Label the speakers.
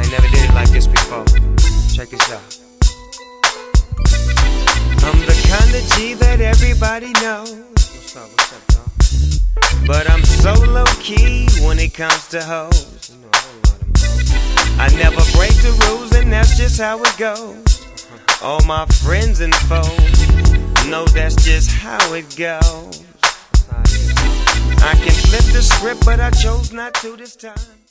Speaker 1: ain't never did it like this before. Check this out. I'm the kind of G that everybody knows. What's up, dog? But I'm so low-key when it comes to hoes. You know, I don't know them hoes. I never break the rules, and that's just how it goes. All my friends and foes know that's just how it goes. I can flip the script, but I chose not to this time.